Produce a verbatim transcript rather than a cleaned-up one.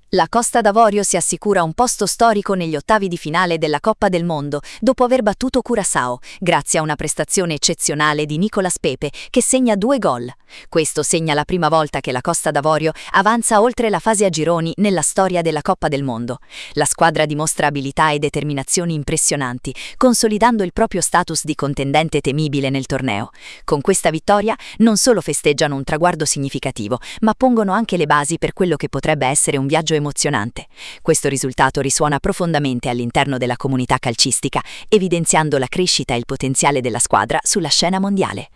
La Costa d'Avorio si assicura un posto storico negli ottavi di finale della Coppa del Mondo dopo aver battuto Curaçao, grazie a una prestazione eccezionale di Nicolas Pepe che segna due gol. Questo segna la prima volta che la Costa d'Avorio avanza oltre la fase a gironi nella storia della Coppa del Mondo. La squadra dimostra abilità e determinazioni impressionanti, consolidando il proprio status di contendente temibile nel torneo. Con questa vittoria non solo festeggiano un traguardo significativo, ma pongono anche le basi per quello che potrebbe essere un viaggio emozionante. Questo risultato risuona profondamente all'interno della comunità calcistica, evidenziando la crescita e il potenziale della squadra sulla scena mondiale.